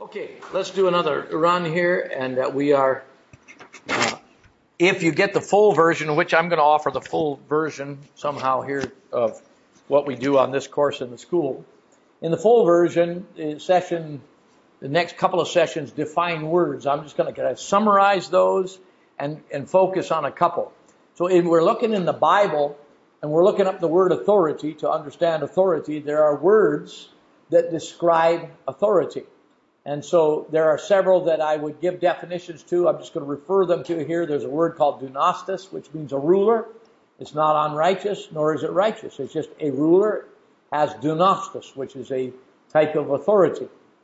Okay, let's do another run here, and we are, if you get the full version, which I'm going to offer the full version somehow here of what we do on this course in the school. In the full version, the next couple of sessions define words. I'm just going to summarize those and focus on a couple. So we're looking in the Bible, and we're looking up the word authority to understand authority. There are words that describe authority. And so there are several that I would give definitions to. I'm just going to refer them to here. There's a word called dunastis, which means a ruler. It's not unrighteous, nor is it righteous. It's just a ruler has dunastis, which is a type of authority.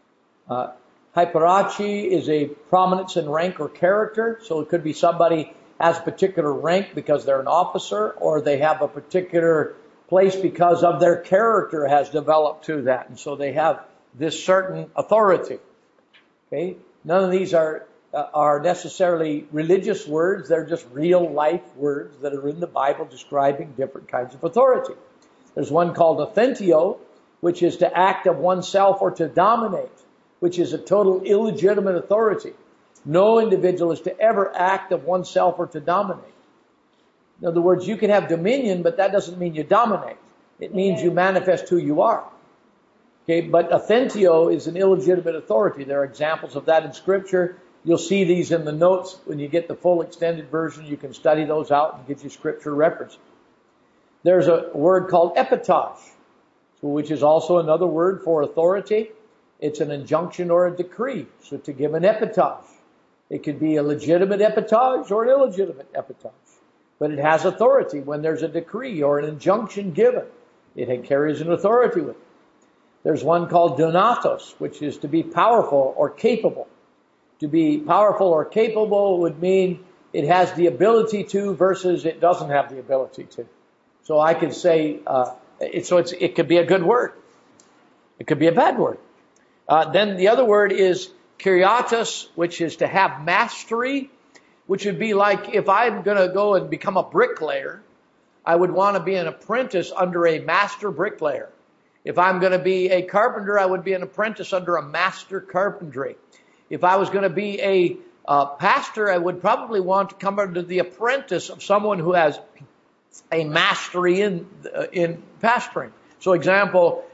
Hyperachi is a prominence in rank or character. So it could be somebody has a particular rank because they're an officer, or they have a particular place because of their character has developed to that. And so they have this certain authority. Okay? None of these are necessarily religious words. They're just real life words that are in the Bible describing different kinds of authority. There's one called authentio, which is to act of oneself or to dominate, which is a total illegitimate authority. No individual is to ever act of oneself or to dominate. In other words, you can have dominion, but that doesn't mean you dominate. It means you manifest who you are. Okay, but authentio is an illegitimate authority. There are examples of that in Scripture. You'll see these in the notes. When you get the full extended version, you can study those out and get you Scripture references. There's a word called epitage, which is also another word for authority. It's an injunction or a decree. So to give an epitage, it could be a legitimate epitage or an illegitimate epitage. But it has authority when there's a decree or an injunction given. It carries an authority with it. There's one called donatos, which is to be powerful or capable. To be powerful or capable would mean it has the ability to versus it doesn't have the ability to. So I could say, it could be a good word. It could be a bad word. Then the other word is kyriatos, which is to have mastery, which would be like if I'm going to go and become a bricklayer, I would want to be an apprentice under a master bricklayer. If I'm going to be a carpenter, I would be an apprentice under a master carpentry. If I was going to be a pastor, I would probably want to come under the apprentice of someone who has a mastery in pastoring. So example,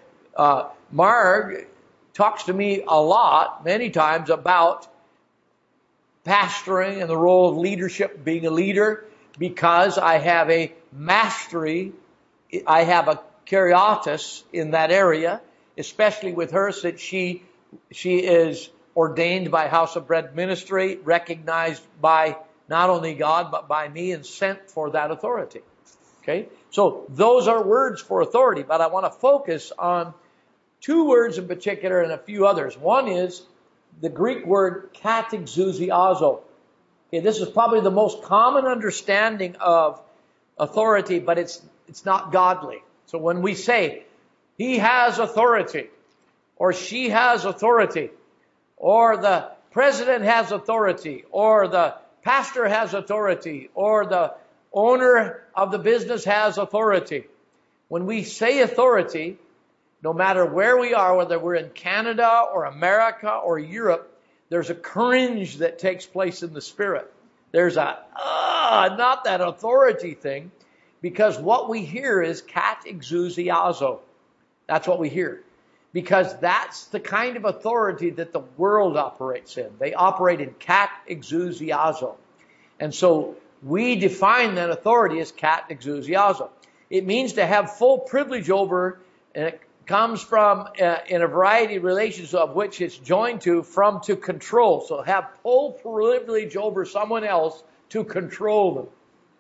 Marg talks to me a lot, many times, about pastoring and the role of leadership, being a leader, because I have a mastery, I have a kyriatos in that area, especially with her, since she is ordained by House of Bread Ministry, recognized by not only God, but by me, and sent for that authority. Okay? So those are words for authority, but I want to focus on two words in particular and a few others. One is the Greek word katexousiazo. Okay, this is probably the most common understanding of authority, but it's not godly. So when we say, he has authority, or she has authority, or the president has authority, or the pastor has authority, or the owner of the business has authority. When we say authority, no matter where we are, whether we're in Canada or America or Europe, there's a cringe that takes place in the spirit. There's not that authority thing, because what we hear is katexousiazo. That's what we hear. Because that's the kind of authority that the world operates in. They operate in katexousiazo. And so we define that authority as katexousiazo. It means to have full privilege over, and it comes from, in a variety of relations of which it's joined to, from to control. So have full privilege over someone else to control them.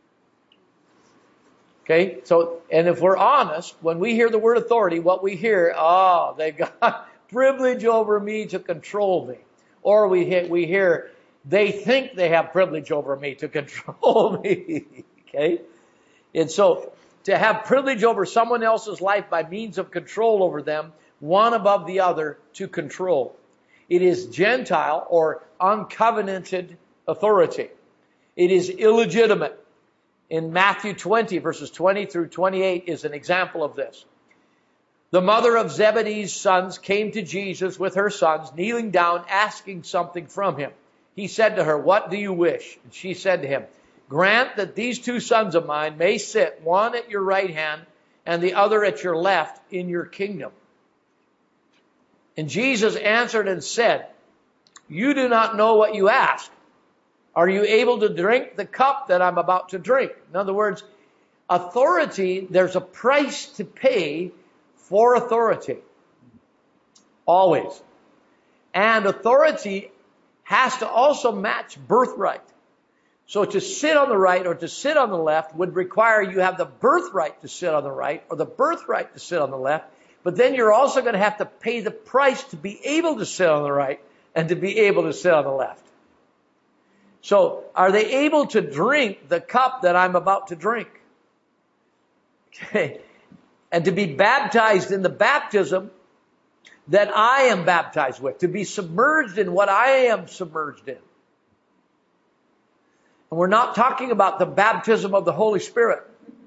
Okay, so, and if we're honest, when we hear the word authority, what we hear, they've got privilege over me to control me. Or we hear, they think they have privilege over me to control me. Okay, and so to have privilege over someone else's life by means of control over them, one above the other, to control. It is Gentile or uncovenanted authority. It is illegitimate. In Matthew 20, verses 20 through 28 is an example of this. The mother of Zebedee's sons came to Jesus with her sons, kneeling down, asking something from him. He said to her, "What do you wish?" And she said to him, "Grant that these two sons of mine may sit, one at your right hand and the other at your left, in your kingdom." And Jesus answered and said, "You do not know what you ask. Are you able to drink the cup that I'm about to drink?" In other words, authority, there's a price to pay for authority. Always. And authority has to also match birthright. So to sit on the right or to sit on the left would require you have the birthright to sit on the right or the birthright to sit on the left. But then you're also going to have to pay the price to be able to sit on the right and to be able to sit on the left. So are they able to drink the cup that I'm about to drink? Okay. And to be baptized in the baptism that I am baptized with. To be submerged in what I am submerged in. And we're not talking about the baptism of the Holy Spirit.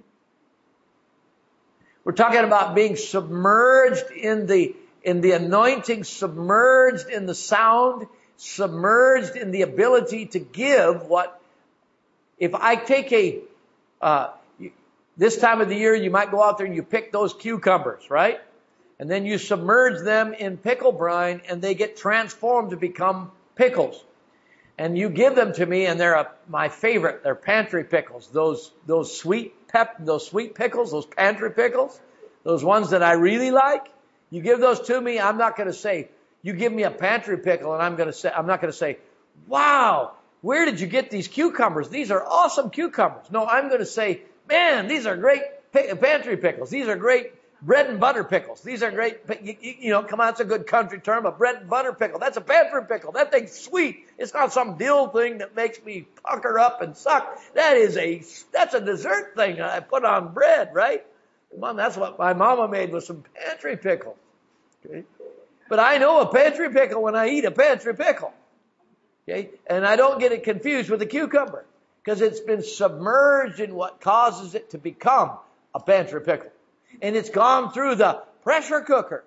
We're talking about being submerged in the anointing, submerged in the sound, submerged in the ability to give what, if I take this time of the year, you might go out there and you pick those cucumbers, right? And then you submerge them in pickle brine and they get transformed to become pickles. And you give them to me and they're my favorite. They're pantry pickles. Those sweet pickles, those pantry pickles, those ones that I really like. You give those to me, I'm not going to say, you give me a pantry pickle and I'm not going to say, "Wow, where did you get these cucumbers? These are awesome cucumbers." No, I'm going to say, "Man, these are great pantry pickles. These are great bread and butter pickles. These are great," come on, it's a good country term, a bread and butter pickle. That's a pantry pickle. That thing's sweet. It's not some dill thing that makes me pucker up and suck. That's a dessert thing I put on bread, right? Mom, that's what my mama made with some pantry pickle. Okay? But I know a pantry pickle when I eat a pantry pickle. Okay? And I don't get it confused with a cucumber because it's been submerged in what causes it to become a pantry pickle. And it's gone through the pressure cooker.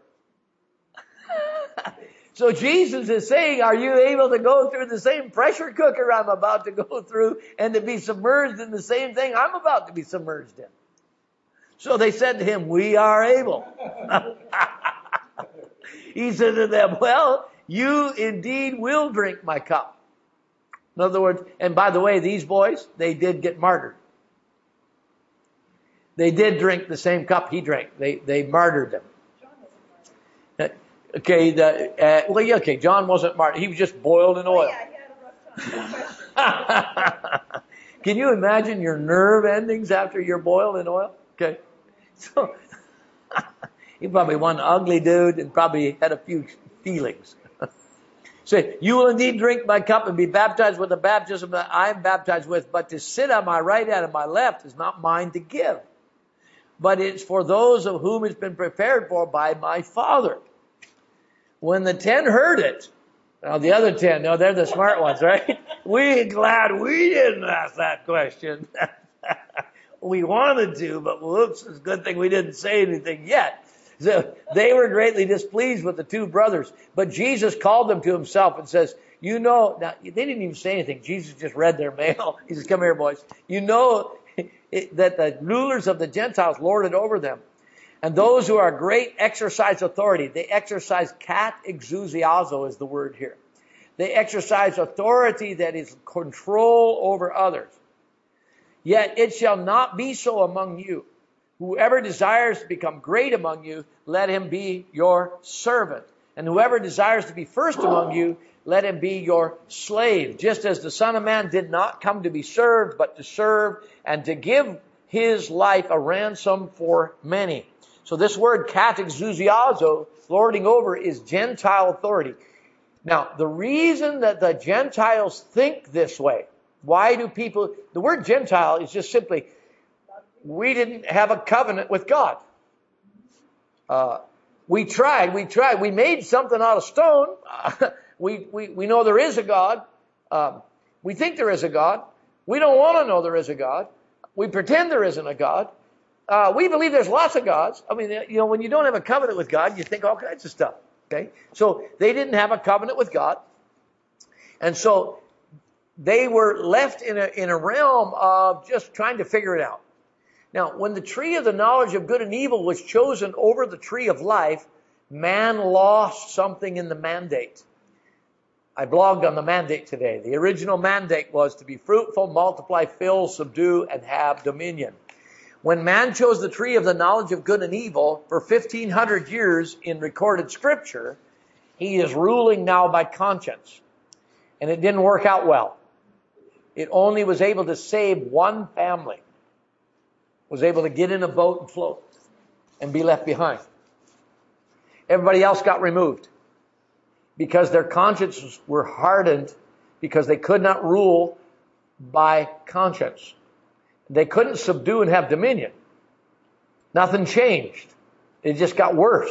So Jesus is saying, are you able to go through the same pressure cooker I'm about to go through and to be submerged in the same thing I'm about to be submerged in? So they said to him, "We are able." He said to them, "Well, you indeed will drink my cup." In other words, and by the way, these boys, they did get martyred. They did drink the same cup he drank. They martyred them. Okay, John wasn't martyred. He was just boiled in oil. Yeah, he had a rough time. Can you imagine your nerve endings after you're boiled in oil? Okay. So, he probably one ugly dude and probably had a few feelings. Say, "You will indeed drink my cup and be baptized with the baptism that I am baptized with, but to sit on my right hand and my left is not mine to give. But it's for those of whom it's been prepared for by my Father." When the 10 heard it, now the other 10, no, they're the smart ones, right? We're glad we didn't ask that question. We wanted to, but whoops, it's a good thing we didn't say anything yet. So they were greatly displeased with the two brothers. But Jesus called them to himself and says, now they didn't even say anything. Jesus just read their mail. He says, "Come here, boys. You know that the rulers of the Gentiles lord it over them. And those who are great exercise authority." They exercise kat exousiazo is the word here. They exercise authority that is control over others. "Yet it shall not be so among you. Whoever desires to become great among you, let him be your servant. And whoever desires to be first among you, let him be your slave. Just as the Son of Man did not come to be served, but to serve and to give his life a ransom for many." So this word kat exousiazo, lording over, is Gentile authority. Now, the reason that the Gentiles think this way, the word Gentile is just simply, we didn't have a covenant with God. We tried. We made something out of stone. We know there is a God. We think there is a God. We don't want to know there is a God. We pretend there isn't a God. we believe there's lots of gods. I mean, when you don't have a covenant with God, you think all kinds of stuff. Okay? So they didn't have a covenant with God. And so they were left in a realm of just trying to figure it out. Now, when the tree of the knowledge of good and evil was chosen over the tree of life, man lost something in the mandate. I blogged on the mandate today. The original mandate was to be fruitful, multiply, fill, subdue, and have dominion. When man chose the tree of the knowledge of good and evil for 1,500 years in recorded scripture, he is ruling now by conscience. And it didn't work out well. It only was able to save one family. Was able to get in a boat and float and be left behind. Everybody else got removed because their consciences were hardened because they could not rule by conscience. They couldn't subdue and have dominion. Nothing changed. It just got worse.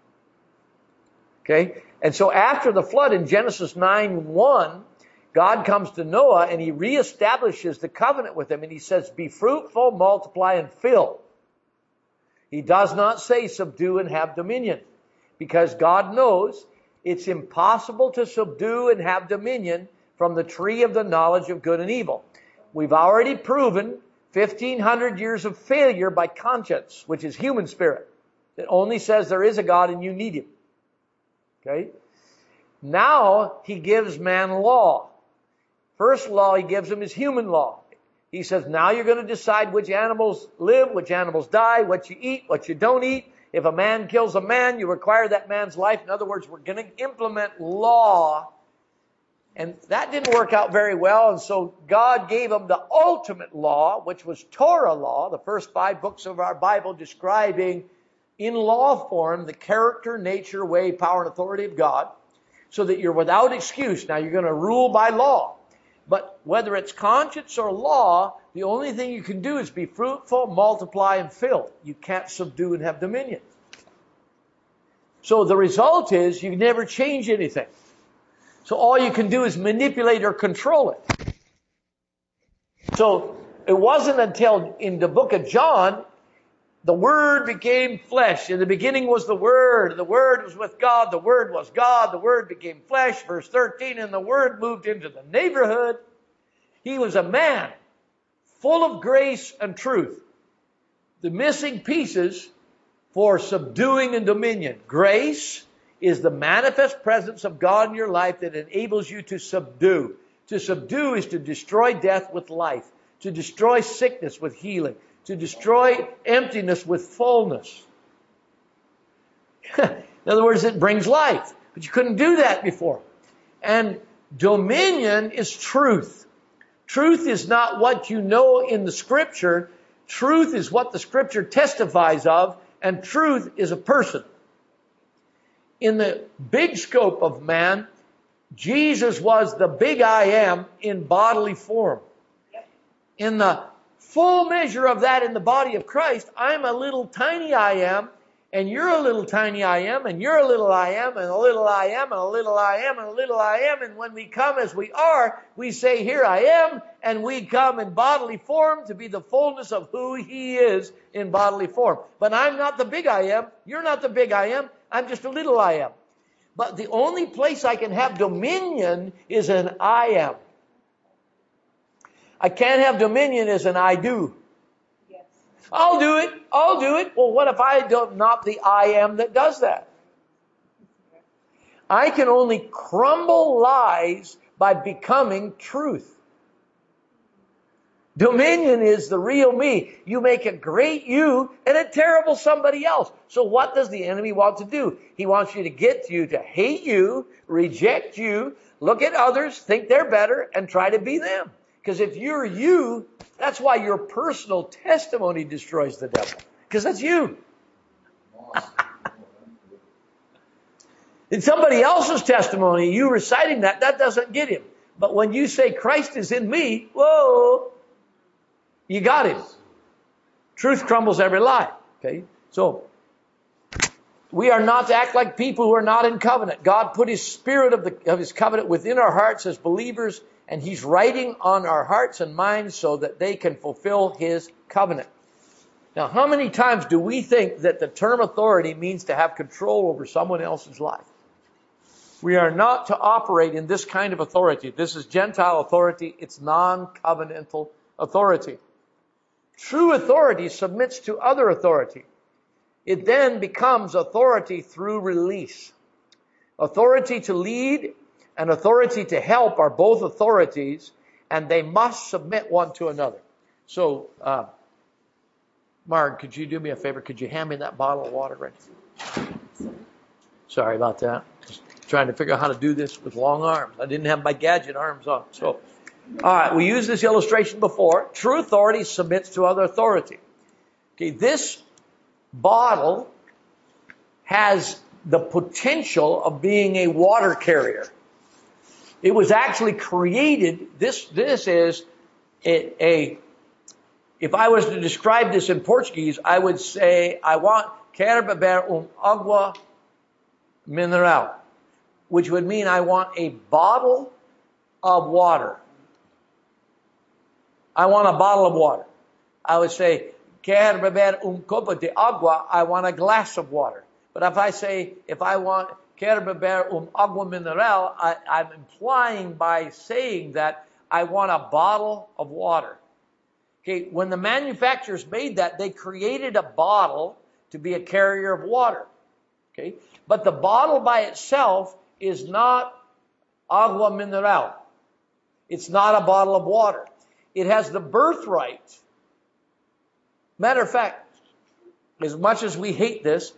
Okay? And so after the flood in Genesis 9:1, God comes to Noah and he reestablishes the covenant with him and he says, be fruitful, multiply, and fill. He does not say subdue and have dominion because God knows it's impossible to subdue and have dominion from the tree of the knowledge of good and evil. We've already proven 1,500 years of failure by conscience, which is human spirit. It only says there is a God and you need him. Okay? Now he gives man law. First law he gives him is human law. He says, now you're going to decide which animals live, which animals die, what you eat, what you don't eat. If a man kills a man, you require that man's life. In other words, we're going to implement law. And that didn't work out very well. And so God gave him the ultimate law, which was Torah law, the first 5 books of our Bible describing in law form the character, nature, way, power, and authority of God, so that you're without excuse. Now you're going to rule by law. But whether it's conscience or law, the only thing you can do is be fruitful, multiply, and fill. You can't subdue and have dominion. So the result is you never change anything. So all you can do is manipulate or control it. So it wasn't until in the book of John, the Word became flesh. In the beginning was the Word. The Word was with God. The Word was God. The Word became flesh. Verse 13, and the Word moved into the neighborhood. He was a man full of grace and truth. The missing pieces for subduing and dominion. Grace is the manifest presence of God in your life that enables you to subdue. To subdue is to destroy death with life. To destroy sickness with healing. To destroy emptiness with fullness. In other words, it brings life. But you couldn't do that before. And dominion is truth. Truth is not what you know in the Scripture. Truth is what the Scripture testifies of. And truth is a person. In the big scope of man, Jesus was the big I am in bodily form. In the full measure of that in the body of Christ, I'm a little tiny I am, and you're a little tiny I am, and you're a little I am, and a little I am, and a little I am, and a little I am. And when we come as we are, we say, here I am, and we come in bodily form to be the fullness of who He is in bodily form. But I'm not the big I am. You're not the big I am. I'm just a little I am. But the only place I can have dominion is an I am. I can't have dominion as an I do. Yes. I'll do it. I'll do it. Well, what if I don't not the I am that does that? I can only crumble lies by becoming truth. Dominion is the real me. You make a great you and a terrible somebody else. So what does the enemy want to do? He wants you to get you to hate you, reject you, look at others, think they're better, and try to be them. Because if you're you, that's why your personal testimony destroys the devil. Because that's you. In somebody else's testimony, you reciting that doesn't get him. But when you say Christ is in me, whoa, you got him. Truth crumbles every lie. Okay? So, we are not to act like people who are not in covenant. God put His spirit of His covenant within our hearts as believers, and He's writing on our hearts and minds so that they can fulfill His covenant. Now, how many times do we think that the term authority means to have control over someone else's life? We are not to operate in this kind of authority. This is Gentile authority. It's non-covenantal authority. True authority submits to other authority. It then becomes authority through release. Authority to lead and authority to help are both authorities, and they must submit one to another. So, Marg, could you do me a favor? Could you hand me that bottle of water right now? Sorry about that. Just trying to figure out how to do this with long arms. I didn't have my gadget arms on. So, all right, we used this illustration before. True authority submits to other authority. Okay, this bottle has the potential of being a water carrier. It was actually created, this is if I was to describe this in Portuguese, I would say, I want quero beber agua mineral, which would mean I want a bottle of water. I want a bottle of water. I would say, quero beber copo de agua, I want a glass of water. But if I want quero beber agua mineral, I'm implying by saying that I want a bottle of water. Okay, when the manufacturers made that, they created a bottle to be a carrier of water. Okay, but the bottle by itself is not agua mineral. It's not a bottle of water. It has the birthright. Matter of fact, as much as we hate this,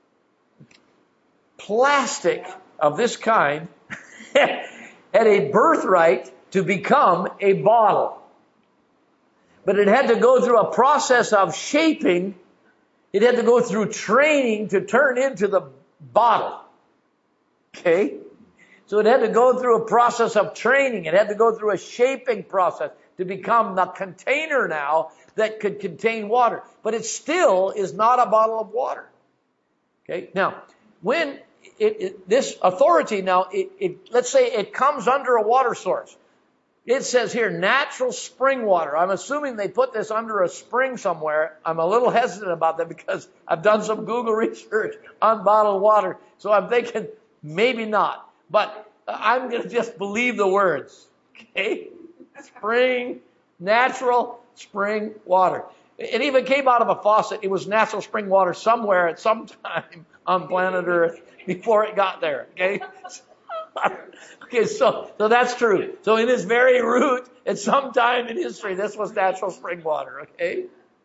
plastic of this kind had a birthright to become a bottle. But it had to go through a process of shaping. It had to go through training to turn into the bottle. Okay? So it had to go through a process of training. It had to go through a shaping process to become the container now that could contain water. But it still is not a bottle of water. Okay? Now, when this authority now, let's say it comes under a water source. It says here, natural spring water. I'm assuming they put this under a spring somewhere. I'm a little hesitant about that because I've done some Google research on bottled water. So I'm thinking maybe not. But I'm going to just believe the words. Okay? Spring, natural spring water. It even came out of a faucet. It was natural spring water somewhere at some time on planet Earth before it got there. Okay? Okay, so that's true. So in its very root, at some time in history, this was natural spring water, okay?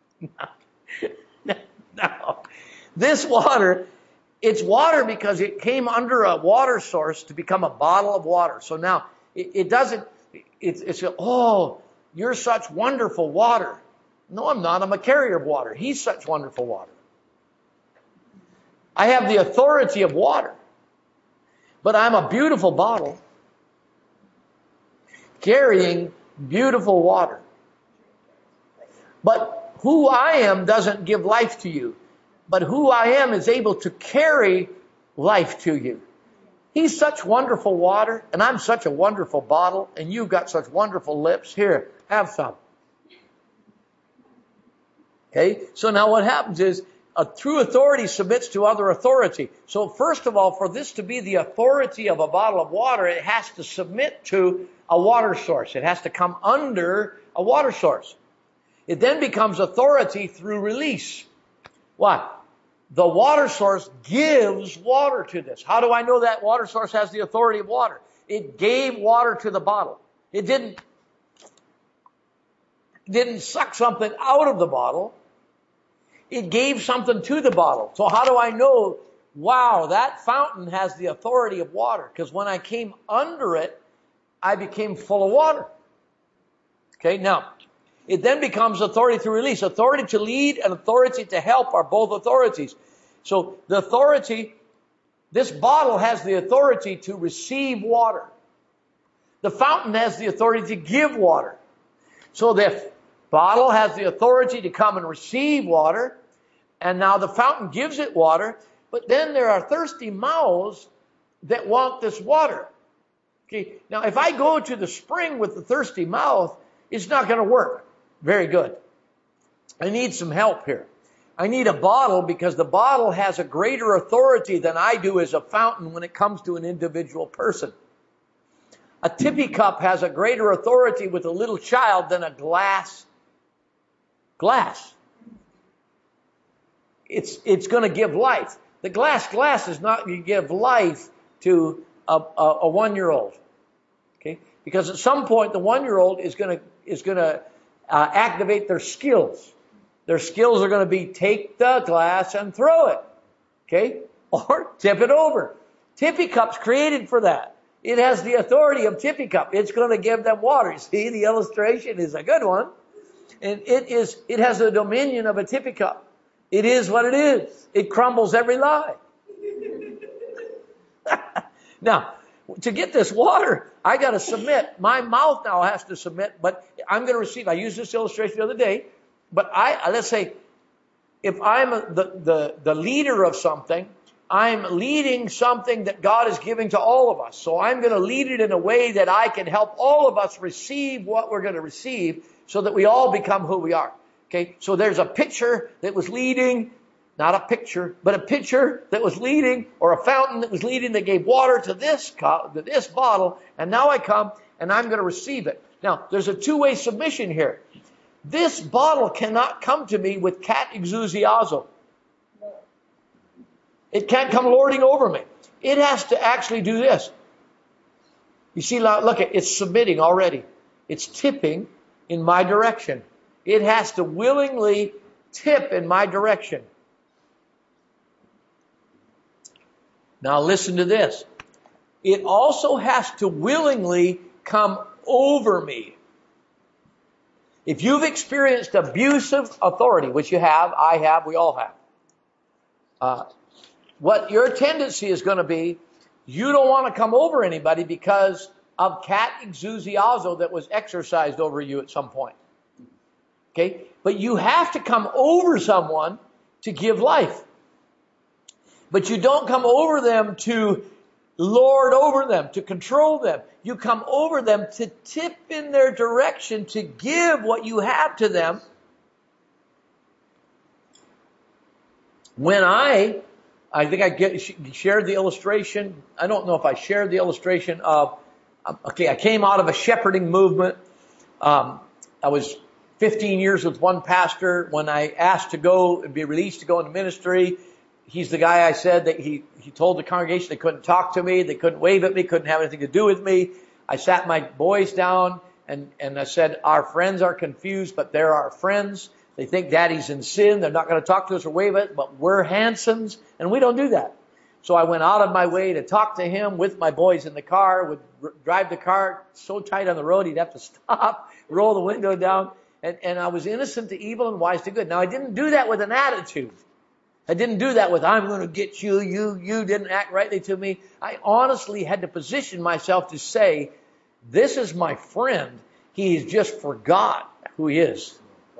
Now, this water, it's water because it came under a water source to become a bottle of water. So now, it's oh, you're such wonderful water. No, I'm not. I'm a carrier of water. He's such wonderful water. I have the authority of water. But I'm a beautiful bottle carrying beautiful water. But who I am doesn't give life to you. But who I am is able to carry life to you. He's such wonderful water, and I'm such a wonderful bottle, and you've got such wonderful lips. Here, have some. Okay, so now what happens is, a true authority submits to other authority. So first of all, for this to be the authority of a bottle of water, it has to submit to a water source. It has to come under a water source. It then becomes authority through release. Why? The water source gives water to this. How do I know that water source has the authority of water? It gave water to the bottle. It didn't suck something out of the bottle. It gave something to the bottle. So how do I know, wow, that fountain has the authority of water? Because when I came under it, I became full of water. Okay, now, it then becomes authority through release. Authority to lead and authority to help are both authorities. So the authority, this bottle has the authority to receive water. The fountain has the authority to give water. So the bottle has the authority to come and receive water, and now the fountain gives it water, but then there are thirsty mouths that want this water. Okay, now if I go to the spring with the thirsty mouth, it's not going to work very good. I need some help here. I need a bottle because the bottle has a greater authority than I do as a fountain when it comes to an individual person. A tippy cup has a greater authority with a little child than a glass. It's going to give life. The glass is not going to give life to a 1-year-old. Okay? Because at some point the 1-year-old is going to activate their skills. Their skills are going to be take the glass and throw it. Okay? Or tip it over. Tippy cup's created for that. It has the authority of tippy cup. It's going to give them water. See, the illustration is a good one. And it has the dominion of a tippy cup. It is what it is. It crumbles every lie. Now, to get this water, I got to submit. My mouth now has to submit, but I'm going to receive. I used this illustration the other day. But let's say, if I'm the leader of something, I'm leading something that God is giving to all of us. So I'm going to lead it in a way that I can help all of us receive what we're going to receive so that we all become who we are. Okay, so there's a pitcher that was leading, not a picture, but a pitcher that was leading, or a fountain that was leading that gave water to this bottle, and now I come and I'm going to receive it. Now, there's a two-way submission here. This bottle cannot come to me with cat exousiazo. It can't come lording over me. It has to actually do this. You see, look, it's submitting already. It's tipping in my direction. It has to willingly tip in my direction. Now listen to this. It also has to willingly come over me. If you've experienced abusive authority, which you have, I have, we all have, what your tendency is going to be, you don't want to come over anybody because of cat exousiazo that was exercised over you at some point. Okay? But you have to come over someone to give life. But you don't come over them to lord over them, to control them. You come over them to tip in their direction, to give what you have to them. When I think I shared the illustration. I don't know if I shared the illustration of, I came out of a shepherding movement. I was 15 years with one pastor. When I asked to go and be released to go into ministry, he's the guy I said that he told the congregation they couldn't talk to me, they couldn't wave at me, couldn't have anything to do with me. I sat my boys down and I said, our friends are confused, but they're our friends. They think daddy's in sin. They're not going to talk to us or wave at us, but we're Hansons, and we don't do that. So I went out of my way to talk to him with my boys in the car, would drive the car so tight on the road he'd have to stop, roll the window down, and I was innocent to evil and wise to good. Now, I didn't do that with an attitude. I didn't do that with, I'm going to get you, you didn't act rightly to me. I honestly had to position myself to say, this is my friend. He's just forgot who he is.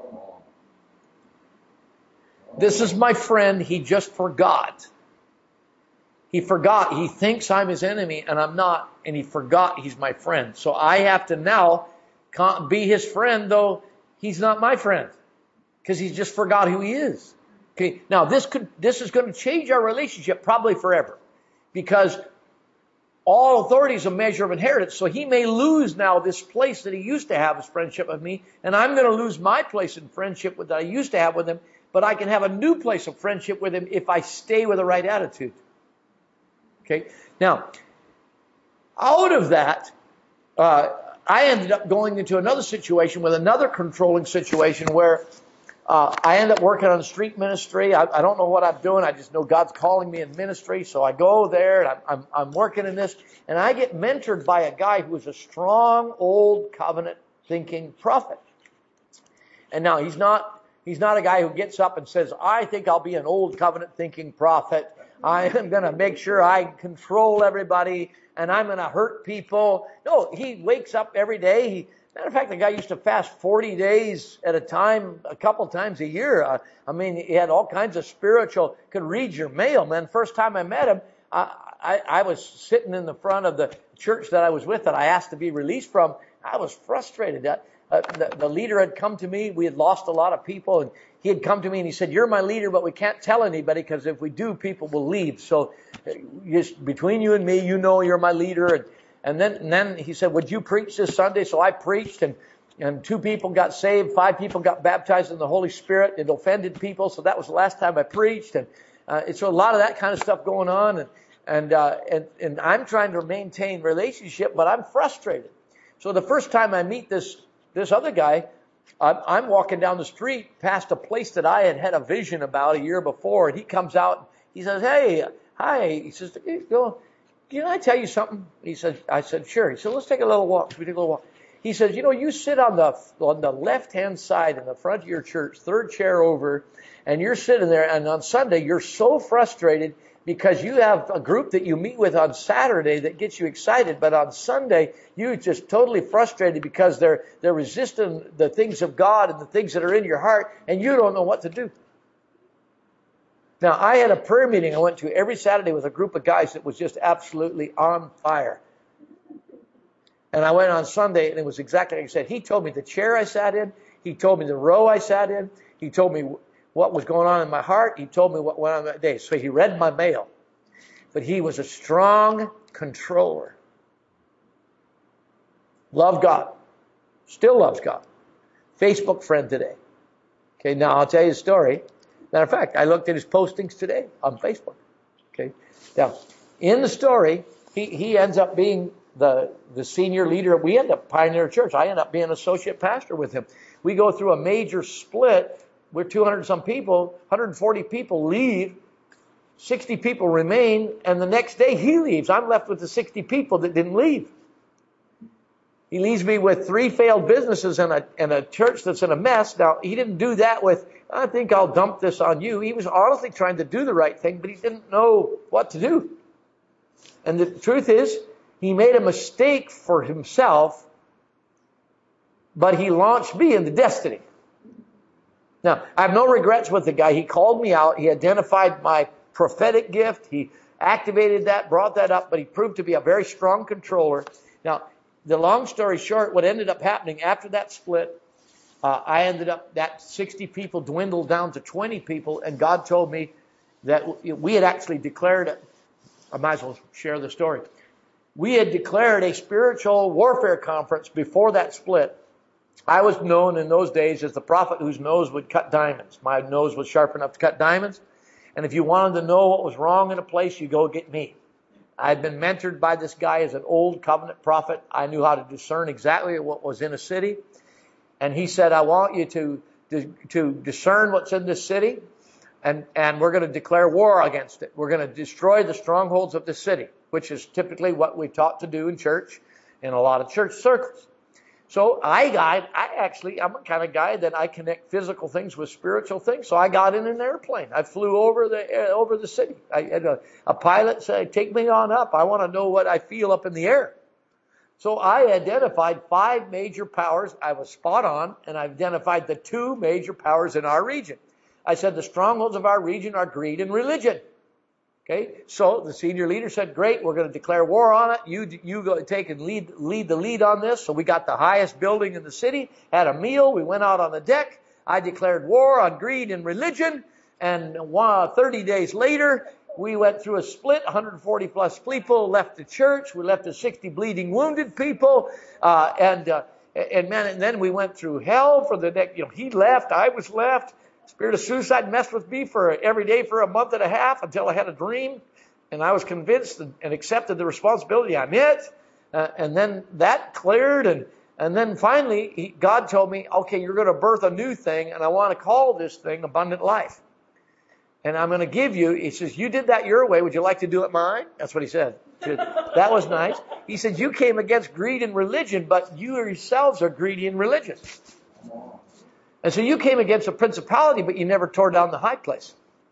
This is my friend. He just forgot. He forgot. He thinks I'm his enemy and I'm not. And he forgot he's my friend. So I have to now be his friend, though he's not my friend. Because he just forgot who he is. Okay. Now this is going to change our relationship probably forever. Because all authority is a measure of inheritance. So he may lose now this place that he used to have as friendship with me. And I'm going to lose my place in friendship that I used to have with him. But I can have a new place of friendship with him if I stay with the right attitude. Okay. Now, out of that, I ended up going into another situation with another controlling situation where I end up working on street ministry. I don't know what I'm doing. I just know God's calling me in ministry. So I go there and I'm working in this. And I get mentored by a guy who is a strong, old covenant thinking prophet. And now he's not a guy who gets up and says, I think I'll be an old covenant thinking prophet. I am going to make sure I control everybody and I'm going to hurt people. No, he wakes up every day. Matter of fact, the guy used to fast 40 days at a time, a couple times a year. He had all kinds of spiritual, could read your mail, man. First time I met him, I was sitting in the front of the church that I was with that I asked to be released from. I was frustrated. the leader had come to me. We had lost a lot of people, and he had come to me and he said, "You're my leader, but we can't tell anybody because if we do, people will leave. So just between you and me, you know you're my leader." And then he said, "Would you preach this Sunday?" So I preached, and 2 people got saved, 5 people got baptized in the Holy Spirit. It offended people, so that was the last time I preached. And it's a lot of that kind of stuff going on, and I'm trying to maintain relationship, but I'm frustrated. So the first time I meet this other guy, I'm walking down the street past a place that I had a vision about a year before, and he comes out. He says, "Hey, hi." He says, "Can I tell you something?" I said, "Sure." He said, "Let's take a little walk." So we take a little walk. He says, "You sit on the left-hand side in the front of your church, 3rd chair over, and you're sitting there, and on Sunday you're so frustrated because you have a group that you meet with on Saturday that gets you excited, but on Sunday you're just totally frustrated because they're resisting the things of God and the things that are in your heart, and you don't know what to do." Now, I had a prayer meeting I went to every Saturday with a group of guys that was just absolutely on fire. And I went on Sunday, and it was exactly like he said. He told me the chair I sat in. He told me the row I sat in. He told me what was going on in my heart. He told me what went on that day. So he read my mail. But he was a strong controller. Loved God. Still loves God. Facebook friend today. Okay, now I'll tell you a story. Matter of fact, I looked at his postings today on Facebook. Okay, now in the story, he ends up being the senior leader. We end up Pioneer Church. I end up being associate pastor with him. We go through a major split. We're 200 some people, 140 people leave, 60 people remain, and the next day he leaves. I'm left with the 60 people that didn't leave. He leaves me with 3 failed businesses and a church that's in a mess. Now, he didn't do that with, "I think I'll dump this on you." He was honestly trying to do the right thing, but he didn't know what to do. And the truth is, he made a mistake for himself, but he launched me into destiny. Now, I have no regrets with the guy. He called me out. He identified my prophetic gift. He activated that, brought that up, but he proved to be a very strong controller. Now, the long story short, what ended up happening after that split, I ended up, that 60 people dwindled down to 20 people, and God told me that we had actually declared, I might as well share the story. We had declared a spiritual warfare conference before that split. I was known in those days as the prophet whose nose would cut diamonds. My nose was sharp enough to cut diamonds. And if you wanted to know what was wrong in a place, you go get me. I had been mentored by this guy as an old covenant prophet. I knew how to discern exactly what was in a city. And he said, "I want you to discern what's in this city, and we're going to declare war against it. We're going to destroy the strongholds of the city," which is typically what we taught to do in church, in a lot of church circles. So I'm a kind of guy that I connect physical things with spiritual things. So I got in an airplane. I flew over the city. I had a pilot say, "Take me on up. I want to know what I feel up in the air." So I identified 5 major powers. I was spot on, and I identified the 2 major powers in our region. I said the strongholds of our region are greed and religion. Okay, so the senior leader said, "Great, we're going to declare war on it. You go take and lead the lead on this." So we got the highest building in the city, had a meal, we went out on the deck. I declared war on greed and religion, and 30 days later, we went through a split. 140 plus people left the church. We left the 60 bleeding wounded people, and then we went through hell for the next. He left, I was left. Spirit of suicide messed with me every day for a month and a half until I had a dream, and I was convinced and accepted the responsibility I'm it. And then that cleared, and then finally God told me, "Okay, you're going to birth a new thing, and I want to call this thing abundant life. And I'm going to give you," he says, "you did that your way. Would you like to do it mine?" That's what he said. That was nice. He said, "You came against greed and religion, but you yourselves are greedy and religious. And so you came against a principality, but you never tore down the high place."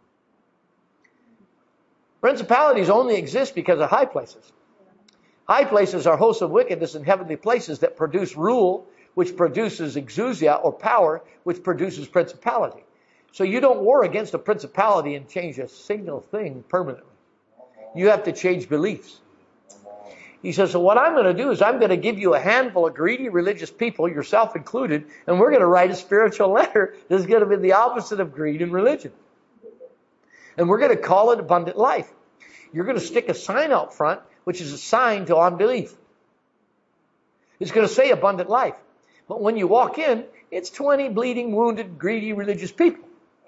Principalities only exist because of high places. High places are hosts of wickedness in heavenly places that produce rule, which produces exousia or power, which produces principality. So you don't war against a principality and change a single thing permanently. You have to change beliefs. He says, so what I'm going to do is I'm going to give you a handful of greedy religious people, yourself included, and we're going to write a spiritual letter that's going to be the opposite of greed and religion. And we're going to call it abundant life. You're going to stick a sign out front, which is a sign to unbelief. It's going to say abundant life. But when you walk in, it's 20 bleeding, wounded, greedy religious people.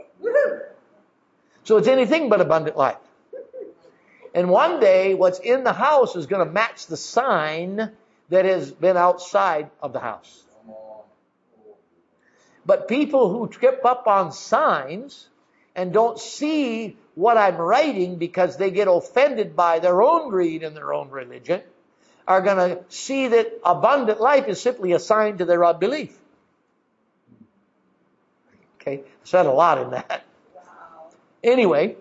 So it's anything but abundant life. And one day, what's in the house is going to match the sign that has been outside of the house. But people who trip up on signs and don't see what I'm writing because they get offended by their own greed and their own religion are going to see that abundant life is simply a sign to their unbelief. Okay, said a lot in that. Anyway,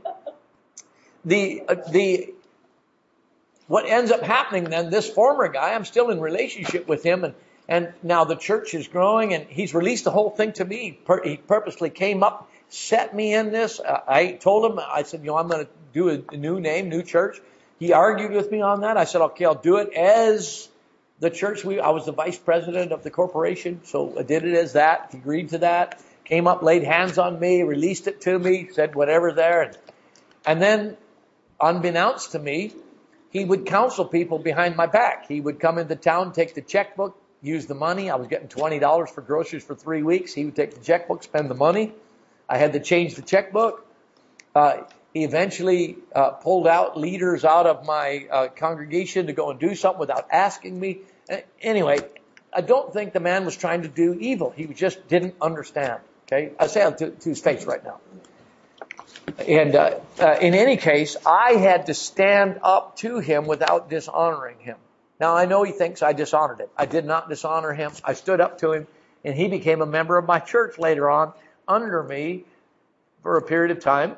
what ends up happening then, this former guy, I'm still in relationship with him, and now the church is growing, and he's released the whole thing to me. He purposely came up, set me in this. I told him, I said, I'm going to do a new name, new church. He argued with me on that. I said, okay, I'll do it as the church. I was the vice president of the corporation, so I did it as that. He agreed to that. Came up, laid hands on me, released it to me, said whatever there. And then, unbeknownst to me, he would counsel people behind my back. He would come into town, take the checkbook, use the money. I was getting $20 for groceries for 3 weeks. He would take the checkbook, spend the money. I had to change the checkbook. He eventually pulled out leaders out of my congregation to go and do something without asking me. Anyway, I don't think the man was trying to do evil. He just didn't understand. Okay, I say it to his face right now. And in any case, I had to stand up to him without dishonoring him. Now, I know he thinks I dishonored him. I did not dishonor him. I stood up to him, and he became a member of my church later on under me for a period of time.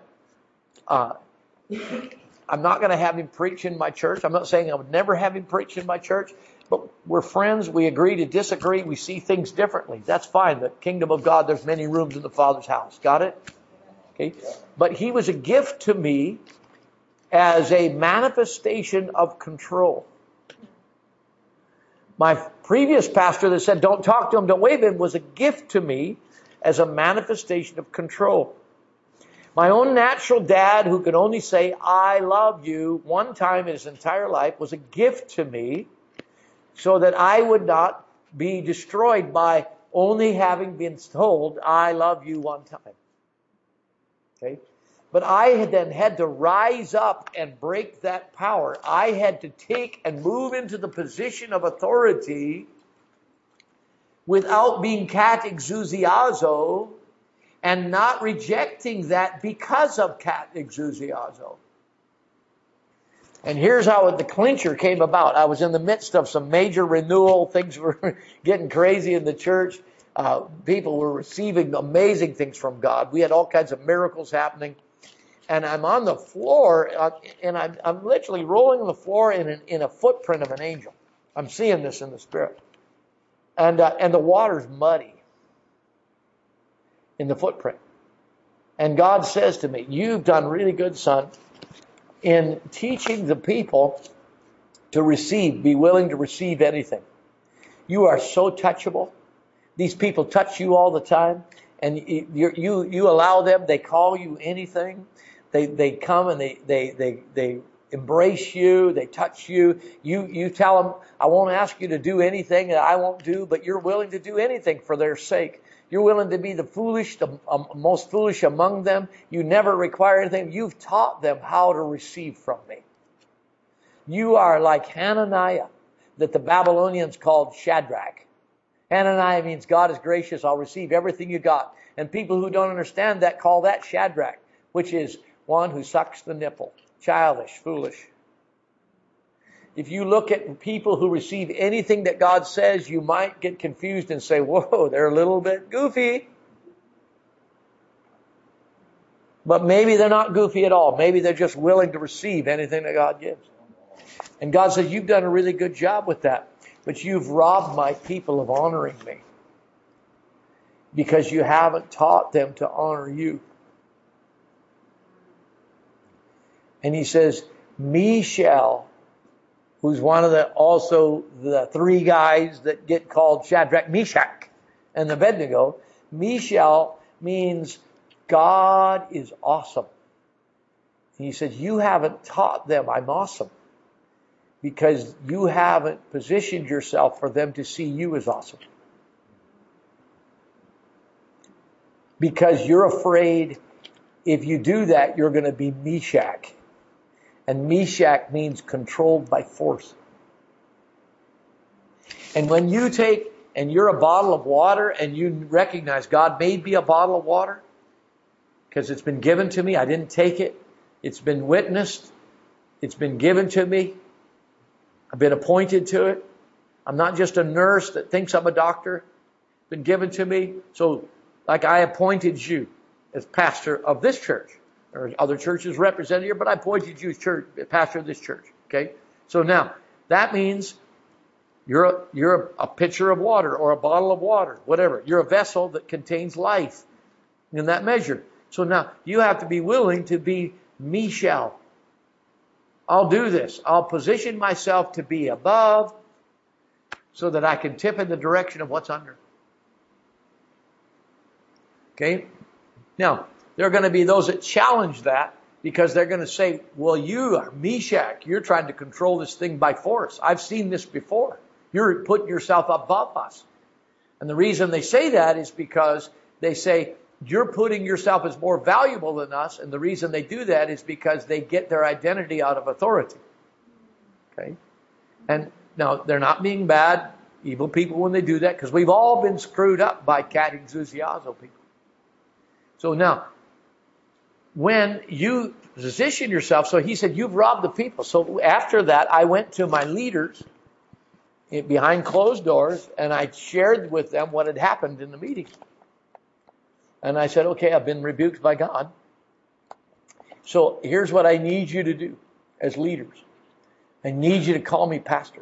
I'm not going to have him preach in my church. I'm not saying I would never have him preach in my church, but we're friends. We agree to disagree. We see things differently. That's fine. The kingdom of God, there's many rooms in the Father's house. Got it? Okay. But he was a gift to me as a manifestation of control. My previous pastor that said, don't talk to him, don't wave him, was a gift to me as a manifestation of control. My own natural dad, who could only say, I love you one time in his entire life, was a gift to me so that I would not be destroyed by only having been told, I love you one time. Okay? But I then had to rise up and break that power. I had to take and move into the position of authority without being kat-exousiazo and not rejecting that because of kat-exousiazo. And here's how the clincher came about. I was in the midst of some major renewal. Things were getting crazy in the church. People were receiving amazing things from God. We had all kinds of miracles happening. And I'm on the floor, and I'm literally rolling on the floor in a footprint of an angel. I'm seeing this in the spirit. And the water's muddy in the footprint. And God says to me, you've done really good, son, in teaching the people to receive, be willing to receive anything. You are so touchable. These people touch you all the time, and you allow them. They call you anything. They come and they embrace you. They touch you. You tell them, I won't ask you to do anything that I won't do, but you're willing to do anything for their sake. You're willing to be the foolish, the most foolish among them. You never require anything. You've taught them how to receive from me. You are like Hananiah, that the Babylonians called Shadrach. Hananiah means God is gracious. I'll receive everything you got. And people who don't understand that call that Shadrach, which is one who sucks the nipple. Childish, foolish. If you look at people who receive anything that God says, you might get confused and say, whoa, they're a little bit goofy. But maybe they're not goofy at all. Maybe they're just willing to receive anything that God gives. And God says, you've done a really good job with that. But you've robbed my people of honoring me. Because you haven't taught them to honor you. And he says, me shall who's one of the three guys that get called Shadrach, Meshach, and Abednego. Mishael means God is awesome. And he said, you haven't taught them I'm awesome because you haven't positioned yourself for them to see you as awesome. Because you're afraid if you do that, you're going to be Meshach. And Meshach means controlled by force. And when you take, and you're a bottle of water, and you recognize God made me a bottle of water, because it's been given to me, I didn't take it, it's been witnessed, it's been given to me, I've been appointed to it, I'm not just a nurse that thinks I'm a doctor, it's been given to me, so like I appointed you as pastor of this church. There are other churches represented here, but I appointed you as pastor of this church. Okay? So now, that means you're a pitcher of water or a bottle of water, whatever. You're a vessel that contains life in that measure. So now, you have to be willing to be Mishael. I'll do this. I'll position myself to be above so that I can tip in the direction of what's under. Okay? Now, there are going to be those that challenge that because they're going to say, well, you are Meshach. You're trying to control this thing by force. I've seen this before. You're putting yourself above us. And the reason they say that is because they say, you're putting yourself as more valuable than us. And the reason they do that is because they get their identity out of authority. Okay? And now, they're not being bad, evil people when they do that, because we've all been screwed up by cat exousiazo people. So now, when you position yourself, so he said, you've robbed the people. So after that, I went to my leaders behind closed doors, and I shared with them what had happened in the meeting. And I said, okay, I've been rebuked by God. So here's what I need you to do as leaders. I need you to call me pastor.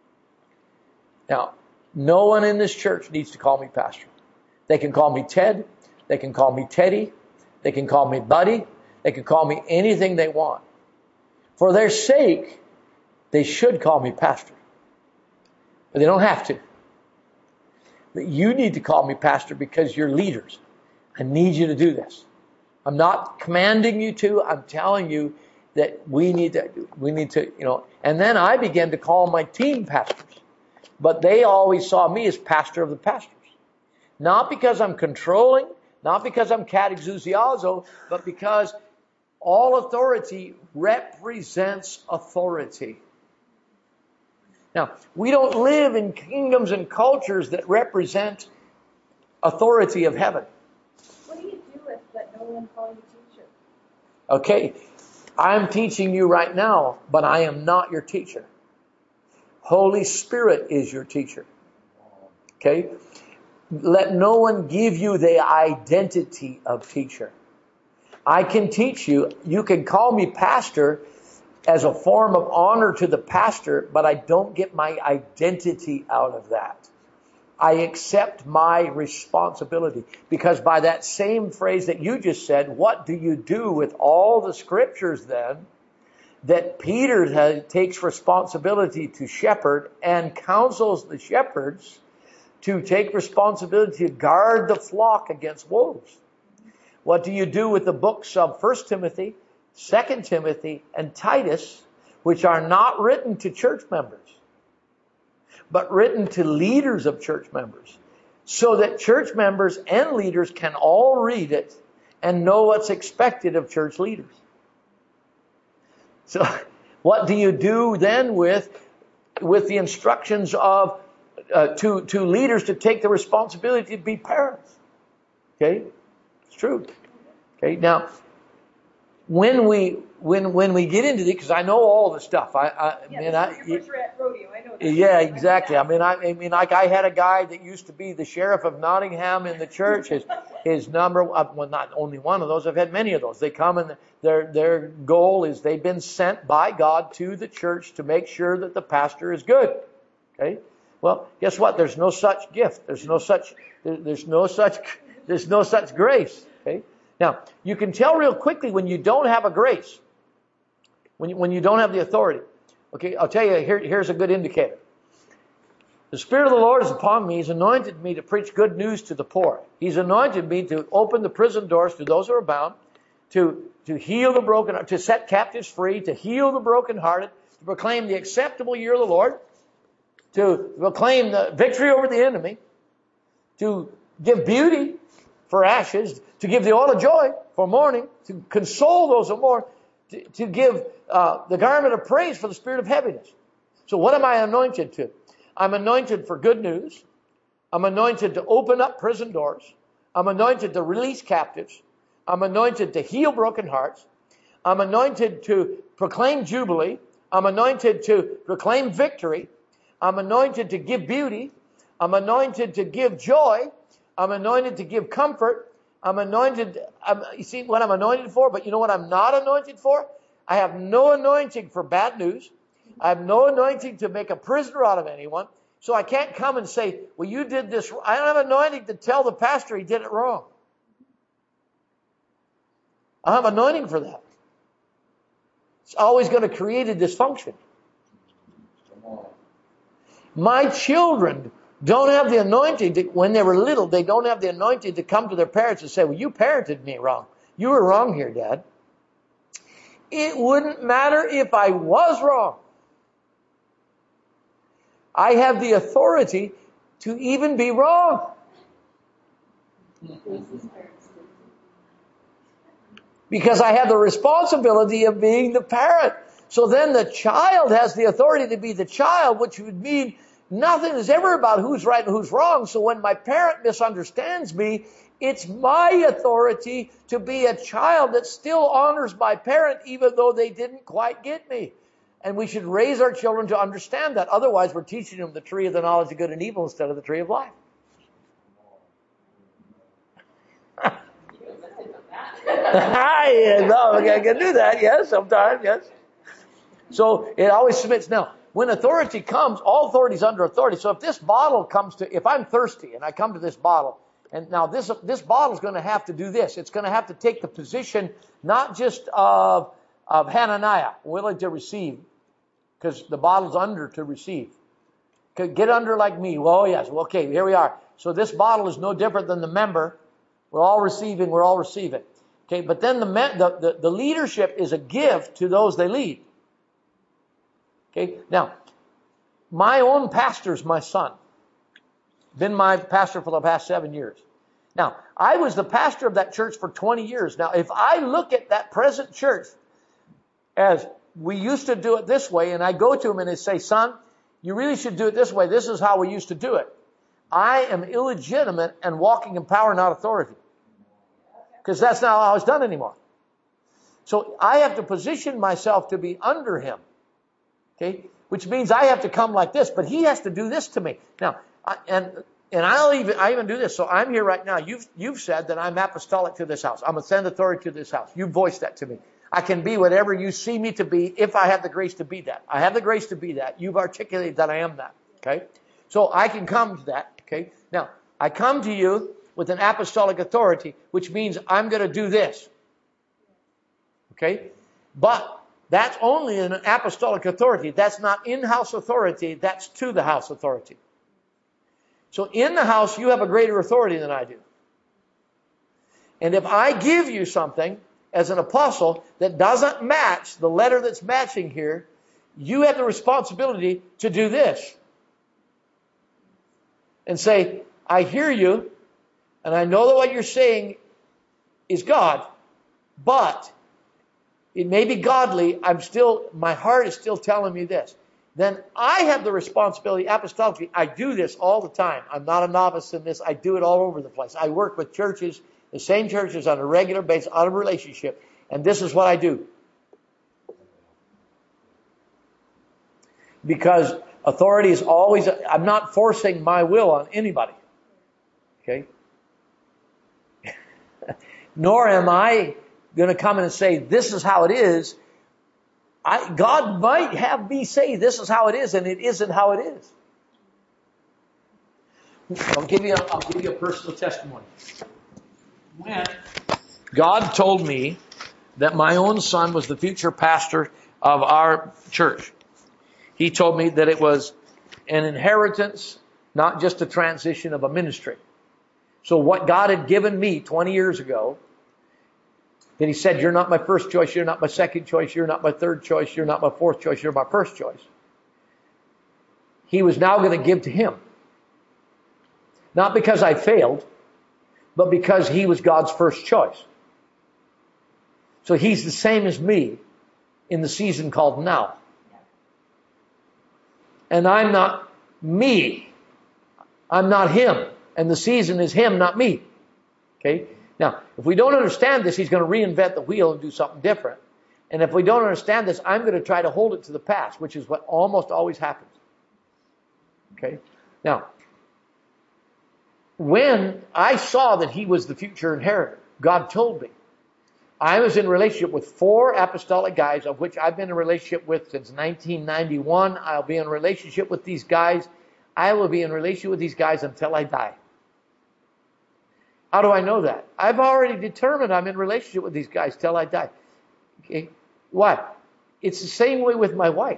Now, no one in this church needs to call me pastor. They can call me Ted. They can call me Teddy. They can call me Buddy. They can call me anything they want. For their sake, they should call me pastor. But they don't have to. But you need to call me pastor because you're leaders. I need you to do this. I'm not commanding you to. I'm telling you that we need to, And then I began to call my team pastors. But they always saw me as pastor of the pastors. Not because I'm controlling, not because I'm cat exousiazo, but because all authority represents authority. Now, we don't live in kingdoms and cultures that represent authority of heaven. What do you do if let no one call you teacher? Okay, I'm teaching you right now, but I am not your teacher. Holy Spirit is your teacher. Okay? Let no one give you the identity of teacher. I can teach you. You can call me pastor as a form of honor to the pastor, but I don't get my identity out of that. I accept my responsibility. Because by that same phrase that you just said, what do you do with all the scriptures then that Peter takes responsibility to shepherd and counsels the shepherds to take responsibility to guard the flock against wolves? What do you do with the books of 1 Timothy, 2 Timothy, and Titus, which are not written to church members, but written to leaders of church members, so that church members and leaders can all read it and know what's expected of church leaders? So what do you do then with the instructions of to leaders to take the responsibility to be parents? Okay, it's true. Okay, now when we get into the, because I know all the stuff. First rodeo. I know that. Yeah, exactly. I mean, like I had a guy that used to be the sheriff of Nottingham in the church. His number, well, not only one of those. I've had many of those. They come and their goal is they've been sent by God to the church to make sure that the pastor is good. Okay. Well, guess what? There's no such gift. There's no such grace. Okay. Now, you can tell real quickly when you don't have a grace, when you don't have the authority. Okay, I'll tell you, here's a good indicator. The Spirit of the Lord is upon me. He's anointed me to preach good news to the poor. He's anointed me to open the prison doors to those who are bound, to heal the broken, to set captives free, to heal the brokenhearted, to proclaim the acceptable year of the Lord, to proclaim the victory over the enemy, to give beauty for ashes, to give the oil of joy for mourning, to console those who mourn, to give the garment of praise for the spirit of heaviness. So what am I anointed to? I'm anointed for good news. I'm anointed to open up prison doors. I'm anointed to release captives. I'm anointed to heal broken hearts. I'm anointed to proclaim jubilee. I'm anointed to proclaim victory. I'm anointed to give beauty. I'm anointed to give joy. I'm anointed to give comfort. I'm anointed. You see what I'm anointed for? But you know what I'm not anointed for? I have no anointing for bad news. I have no anointing to make a prisoner out of anyone. So I can't come and say, well, you did this. I don't have anointing to tell the pastor he did it wrong. I have anointing for that. It's always going to create a dysfunction. My children don't have the anointing to, when they were little, they don't have the anointing to come to their parents and say, well, you parented me wrong. You were wrong here, Dad. It wouldn't matter if I was wrong. I have the authority to even be wrong. Because I have the responsibility of being the parent. So then the child has the authority to be the child, which would mean nothing is ever about who's right and who's wrong. So when my parent misunderstands me, it's my authority to be a child that still honors my parent, even though they didn't quite get me. And we should raise our children to understand that. Otherwise, we're teaching them the tree of the knowledge of good and evil instead of the tree of life. I can do that, yes, sometimes, yes. So it always submits. Now, when authority comes, all authority is under authority. So if this bottle comes to, if I'm thirsty and I come to this bottle, and now this bottle is going to have to do this. It's going to have to take the position not just of Hananiah, willing to receive, because the bottle's under to receive. Get under like me. Well, yes. Well, okay, here we are. So this bottle is no different than the member. We're all receiving. Okay, but then the leadership is a gift to those they lead. Okay, now, my own pastor's my son. Been my pastor for the past 7 years. Now, I was the pastor of that church for 20 years. Now, if I look at that present church as we used to do it this way, and I go to him and I say, son, you really should do it this way. This is how we used to do it. I am illegitimate and walking in power, not authority. Because that's not how it's done anymore. So I have to position myself to be under him. Okay? Which means I have to come like this, but he has to do this to me. Now, I even do this. So I'm here right now. You've said that I'm apostolic to this house. I'm a send authority to this house. You voiced that to me. I can be whatever you see me to be if I have the grace to be that. I have the grace to be that. You've articulated that I am that. Okay? So I can come to that. Okay? Now, I come to you with an apostolic authority, which means I'm going to do this. Okay? But that's only an apostolic authority. That's not in-house authority. That's to the house authority. So in the house, you have a greater authority than I do. And if I give you something as an apostle that doesn't match the letter that's matching here, you have the responsibility to do this. And say, I hear you, and I know that what you're saying is God, but it may be godly, my heart is still telling me this. Then I have the responsibility, apostolically, I do this all the time. I'm not a novice in this. I do it all over the place. I work with churches, the same churches on a regular basis, on a relationship, and this is what I do. Because authority is always, I'm not forcing my will on anybody. Okay? Nor am I going to come in and say, this is how it is. God might have me say, this is how it is, and it isn't how it is. I'll give you a personal testimony. When God told me that my own son was the future pastor of our church, He told me that it was an inheritance, not just a transition of a ministry. So what God had given me 20 years ago, that he said, you're not my first choice, you're not my second choice, you're not my third choice, you're not my fourth choice, you're my first choice. He was now going to give to him. Not because I failed, but because he was God's first choice. So he's the same as me in the season called now. And I'm not me. I'm not him. And the season is him, not me. Okay? Now, if we don't understand this, he's going to reinvent the wheel and do something different. And if we don't understand this, I'm going to try to hold it to the past, which is what almost always happens. Okay? Now, when I saw that he was the future inheritor, God told me. I was in relationship with 4 apostolic guys, of which I've been in a relationship with since 1991. I'll be in a relationship with these guys. I will be in a relationship with these guys until I die. How do I know that? I've already determined I'm in a relationship with these guys till I die. Okay? Why? It's the same way with my wife.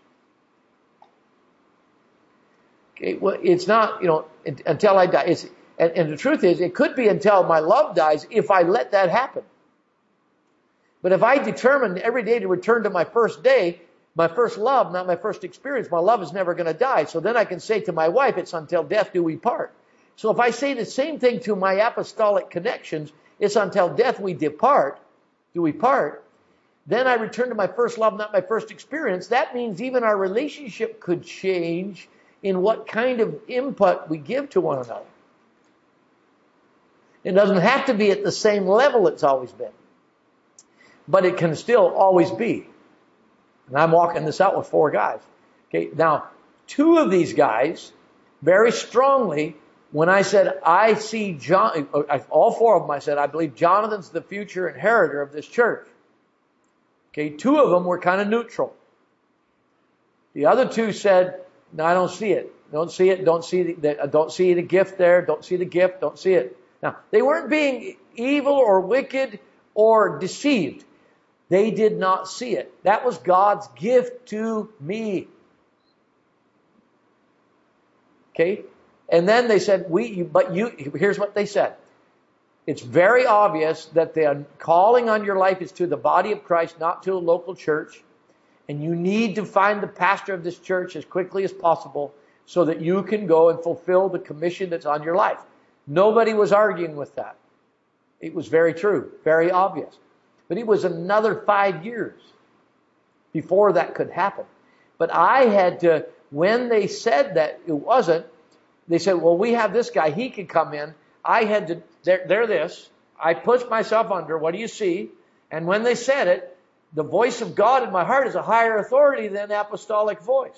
Okay? Well, it's not, until I die. And the truth is, it could be until my love dies if I let that happen. But if I determine every day to return to my first day, my first love, not my first experience, my love is never going to die. So then I can say to my wife, it's until death do we part. So if I say the same thing to my apostolic connections, it's until death we depart, do we part, then I return to my first love, not my first experience. That means even our relationship could change in what kind of input we give to one another. It doesn't have to be at the same level it's always been. But it can still always be. And I'm walking this out with 4 guys. Okay, now, 2 of these guys, very strongly, when I said, I see John, all 4 of them, I said, I believe Jonathan's the future inheritor of this church. Okay, 2 of them were kind of neutral. The other 2 said, no, I don't see it. Don't see it. Don't see the gift there. Don't see the gift. Don't see it. Now, they weren't being evil or wicked or deceived. They did not see it. That was God's gift to me. Okay? And then they said, here's what they said. It's very obvious that the calling on your life is to the body of Christ, not to a local church. And you need to find the pastor of this church as quickly as possible so that you can go and fulfill the commission that's on your life. Nobody was arguing with that. It was very true, very obvious. But it was another 5 years before that could happen. But I had to, when they said that it wasn't, they said, well, we have this guy, he could come in. I had to, they're this. I pushed myself under, what do you see? And when they said it, the voice of God in my heart is a higher authority than apostolic voice.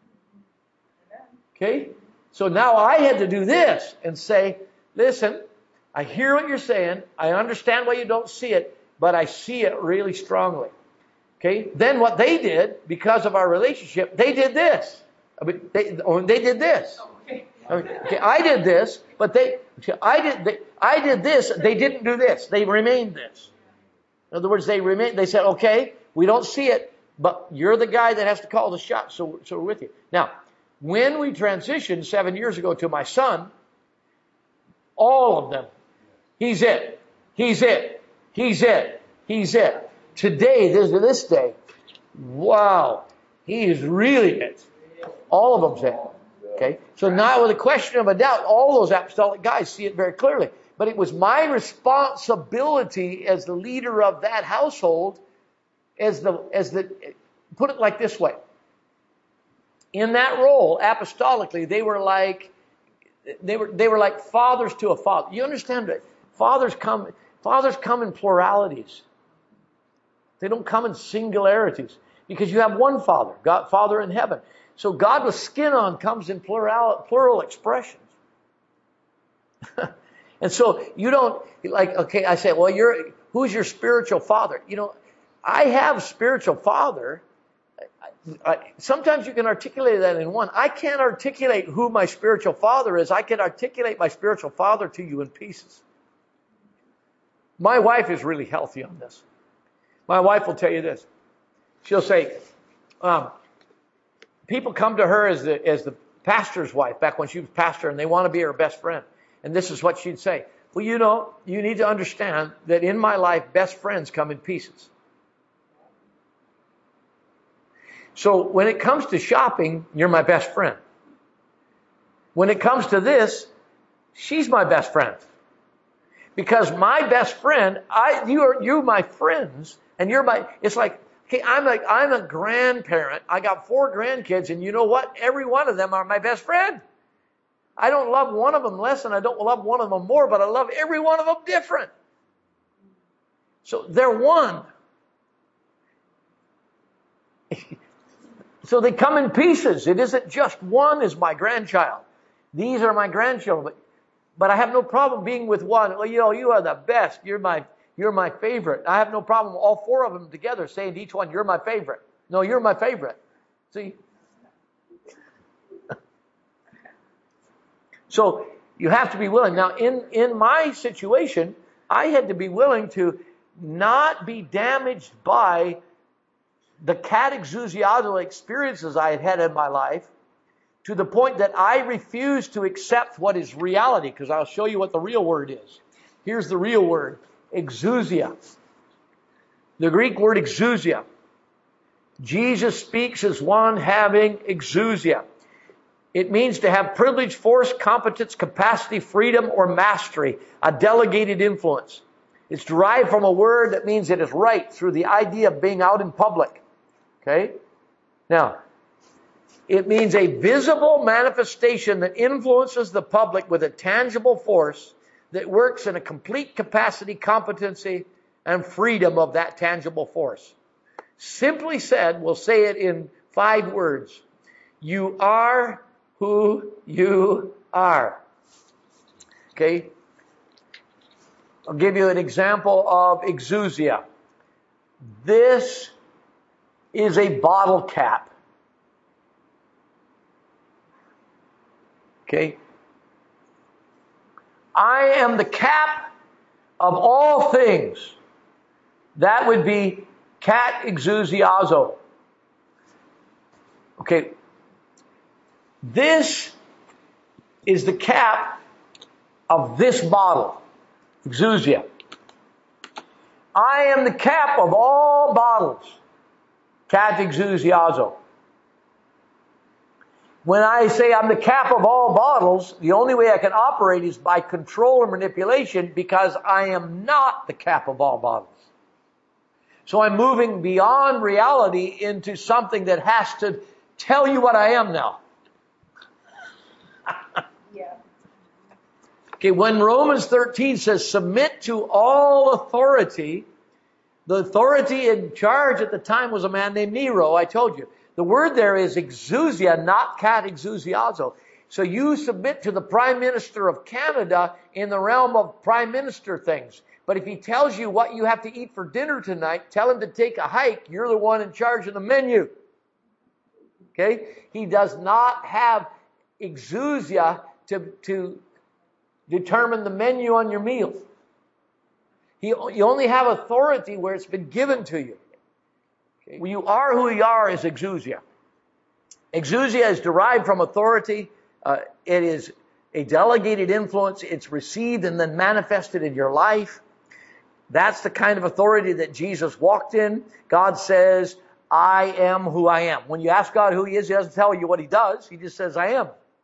Okay? So now I had to do this and say, listen, I hear what you're saying. I understand why you don't see it, but I see it really strongly. Okay? Then what they did, because of our relationship, they did this. They did this. Okay, I did this, but I did this. They didn't do this. They remained this. In other words, they said, okay, we don't see it, but you're the guy that has to call the shot, so we're with you. Now, when we transitioned 7 years ago to my son, all of them, he's it, he's it, he's it, he's it. Today, this day, wow, he is really it. All of them's it. Okay? So now with a question of a doubt, all those apostolic guys see it very clearly. But it was my responsibility as the leader of that household, put it like this way. In that role, apostolically, they were like fathers to a father. You understand that fathers come in pluralities. They don't come in singularities. Because you have one Father, God, Father in heaven. So God with skin on comes in plural expressions. And so you don't, okay, I say, well, who's your spiritual father? I have a spiritual father. Sometimes you can articulate that in one. I can't articulate who my spiritual father is. I can articulate my spiritual father to you in pieces. My wife is really healthy on this. My wife will tell you this. She'll say, people come to her as the pastor's wife back when she was pastor, and they want to be her best friend. And this is what she'd say. Well, you need to understand that in my life, best friends come in pieces. So when it comes to shopping, you're my best friend. When it comes to this, she's my best friend. Because my best friend, you're my friends, and it's like, okay, I'm a grandparent. I got 4 grandkids, and you know what? Every one of them are my best friend. I don't love one of them less, and I don't love one of them more, but I love every one of them different. So they're one. So they come in pieces. It isn't just one is my grandchild. These are my grandchildren. But I have no problem being with one. Well, you are the best. You're my favorite. I have no problem all 4 of them together saying to each one, you're my favorite. No, you're my favorite. See? So you have to be willing. Now, in my situation, I had to be willing to not be damaged by the catexousiazo experiences I had had in my life, to the point that I refuse to accept what is reality, because I'll show you what the real word is. Here's the real word, exousia. The Greek word exousia. Jesus speaks as one having exousia. It means to have privilege, force, competence, capacity, freedom, or mastery, a delegated influence. It's derived from a word that means it is right, through the idea of being out in public. Okay? Now, it means a visible manifestation that influences the public with a tangible force that works in a complete capacity, competency, and freedom of that tangible force. Simply said, we'll say it in 5 words. You are who you are. Okay? I'll give you an example of exousia. This is a bottle cap. Okay? I am the cap of all things. That would be catexousiazo. Okay. This is the cap of this bottle. Exousia. I am the cap of all bottles. Catexousiazo. When I say I'm the cap of all bottles, the only way I can operate is by control or manipulation, because I am not the cap of all bottles. So I'm moving beyond reality into something that has to tell you what I am now. Yeah. Okay, when Romans 13 says submit to all authority, the authority in charge at the time was a man named Nero, I told you. The word there is exousia, not catexousiazo. So you submit to the Prime Minister of Canada in the realm of Prime Minister things. But if he tells you what you have to eat for dinner tonight, tell him to take a hike. You're the one in charge of the menu. Okay? He does not have exousia to determine the menu on your meal. You only have authority where it's been given to you. Okay? When you are who you are is exousia. Exousia is derived from authority. It is a delegated influence. It's received and then manifested in your life. That's the kind of authority that Jesus walked in. God says, I am who I am. When you ask God who He is, He doesn't tell you what He does. He just says, I am.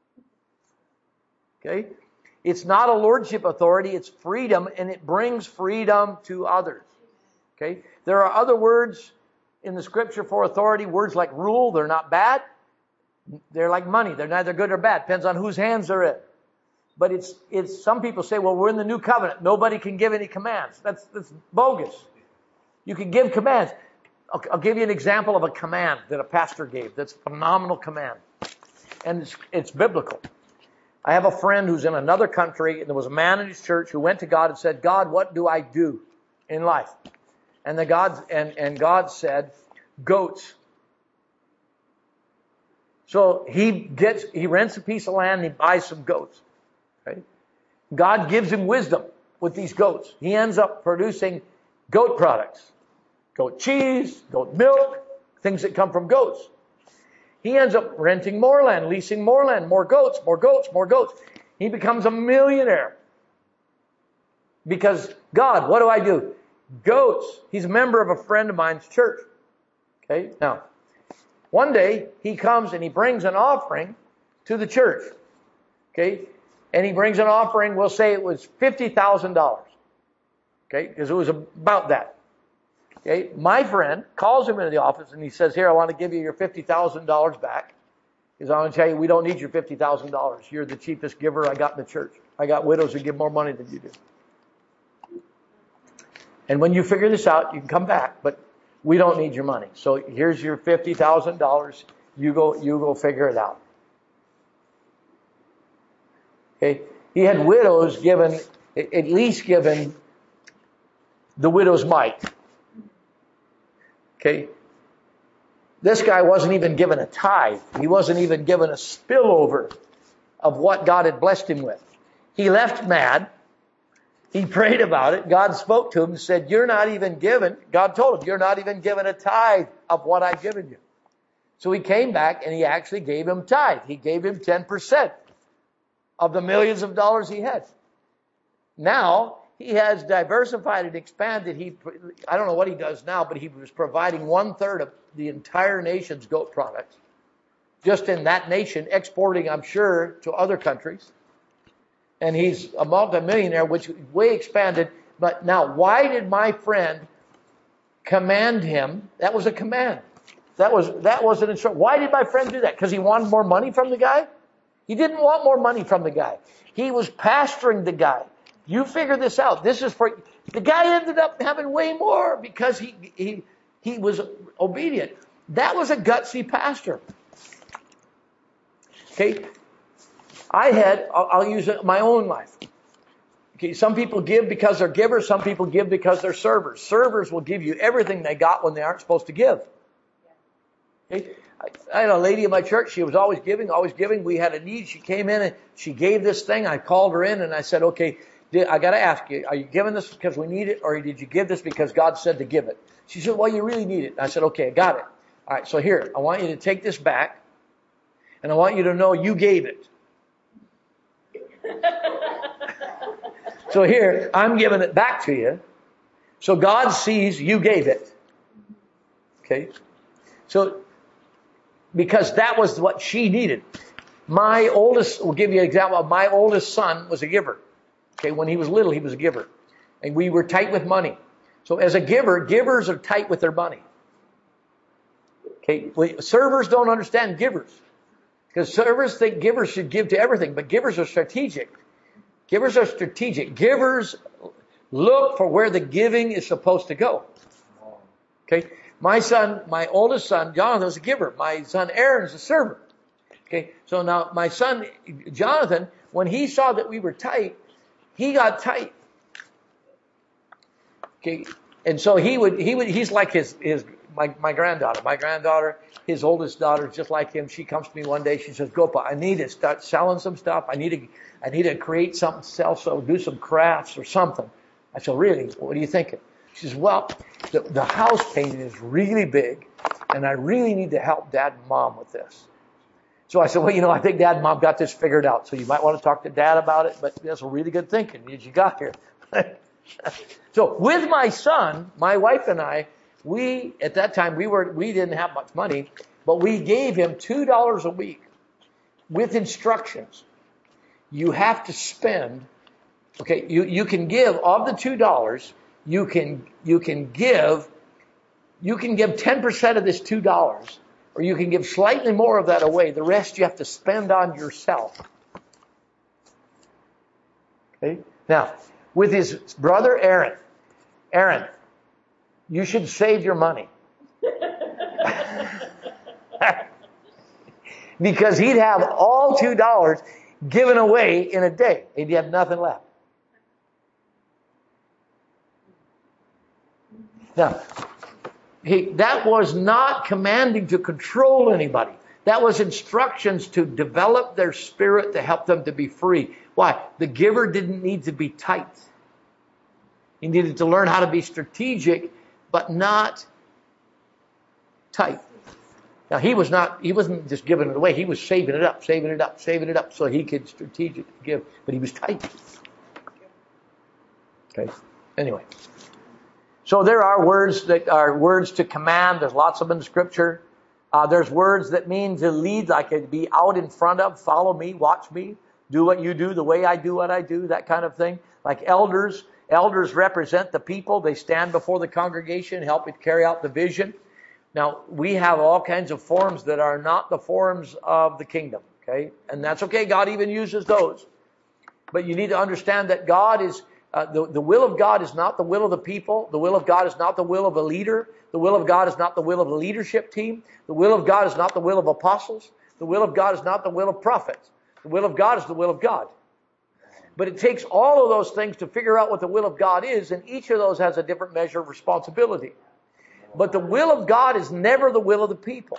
Okay? It's not a lordship authority. It's freedom, and it brings freedom to others. Okay? There are other words in the Scripture for authority. Words like rule, they're not bad. They're like money. They're neither good or bad. Depends on whose hands they're in. But it's some people say, well, we're in the new covenant. Nobody can give any commands. That's bogus. You can give commands. I'll give you an example of a command that a pastor gave. That's a phenomenal command. And it's biblical. I have a friend who's in another country, and there was a man in his church who went to God and said, God, what do I do in life? And God said, goats. So he rents a piece of land and he buys some goats. Okay? God gives him wisdom with these goats. He ends up producing goat products. Goat cheese, goat milk, things that come from goats. He ends up renting more land, leasing more land, more goats, more goats, more goats. He becomes a millionaire. Because, God, what do I do? Goats. He's a member of a friend of mine's church. Okay, now, one day he comes and he brings an offering to the church. Okay, and he brings an offering, we'll say it was $50,000. Okay, because it was about that. Okay, my friend calls him into the office and he says, here, I want to give you your $50,000 back. Because I want to tell you, we don't need your $50,000. You're the cheapest giver I got in the church. I got widows who give more money than you do. And when you figure this out, you can come back, but we don't need your money. So here's your $50,000. You go figure it out. Okay, he had widows given, at least given the widow's mite. Okay. This guy wasn't even given a tithe. He wasn't even given a spillover of what God had blessed him with. He left mad. He prayed about it. God spoke to him and said, you're not even given, God told him, you're not even given a tithe of what I've given you. So he came back and he actually gave him tithe. He gave him 10% of the millions of dollars he had. Now, he has diversified and expanded. I don't know what he does now, but he was providing 1/3 of the entire nation's goat products. Just in that nation, exporting, I'm sure, to other countries. And he's a multimillionaire, which way expanded. But now, why did my friend command him? That was a command. That was an instruction. Why did my friend do that? Because he wanted more money from the guy? He didn't want more money from the guy. He was pastoring the guy. You figure this out. This is for the guy ended up having way more because he was obedient. That was a gutsy pastor. Okay, I'll use it in my own life. Okay, some people give because they're givers. Some people give because they're servers. Servers will give you everything they got when they aren't supposed to give. Okay. I had a lady in my church. She was always giving, always giving. We had a need. She came in and she gave this thing. I called her in and I said, okay, I got to ask you, are you giving this because we need it, or did you give this because God said to give it? She said, well, you really need it. And I said, okay, I got it. All right, so here, I want you to take this back, and I want you to know you gave it. So here, I'm giving it back to you. So God sees you gave it. Okay? So, because that was what she needed. We'll give you an example. My oldest son was a giver. Okay, when he was little, he was a giver. And we were tight with money. So as a giver, givers are tight with their money. Okay, servers don't understand givers. Because servers think givers should give to everything, but givers are strategic. Givers are strategic. Givers look for where the giving is supposed to go. Okay, my oldest son, Jonathan, is a giver. My son, Aaron, is a server. Okay, so now my son, Jonathan, when he saw that we were tight, he got tight. Okay, and so he's like my granddaughter. My granddaughter, his oldest daughter, is just like him. She comes to me one day. She says, "Gopa, I need to start selling some stuff. I need to create something, do some crafts or something." I said, "Really? What are you thinking?" She says, "Well, the house painting is really big, and I really need to help Dad and Mom with this." So I said, "Well, I think Dad and Mom got this figured out. So you might want to talk to Dad about it. But that's a really good thinking that you got here." So with my son, my wife and I, at that time we didn't have much money, but we gave him $2 a week with instructions. You have to spend. Okay, you can give of the $2. You can give 10% of this $2, or you can give slightly more of that away. The rest you have to spend on yourself. Okay? Now, with his brother Aaron, you should save your money. Because he'd have all $2 given away in a day. He'd have nothing left. Now, that was not commanding to control anybody. That was instructions to develop their spirit to help them to be free. Why? The giver didn't need to be tight. He needed to learn how to be strategic, but not tight. Now he wasn't just giving it away. He was saving it up so he could strategically give, but he was tight. Okay. Anyway. So there are words that are words to command. There's lots of them in Scripture. There's words that mean to lead, like to be out in front of, follow me, watch me, do what you do the way I do what I do, that kind of thing. Like elders. Elders represent the people. They stand before the congregation, help it carry out the vision. Now, we have all kinds of forms that are not the forms of the kingdom, okay? And that's okay. God even uses those. But you need to understand that God is, the will of God is not the will of the people. The will of God is not the will of a leader. The will of God is not the will of a leadership team. The will of God is not the will of apostles. The will of God is not the will of prophets. The will of God is the will of God. But it takes all of those things to figure out what the will of God is, and each of those has a different measure of responsibility. But the will of God is never the will of the people.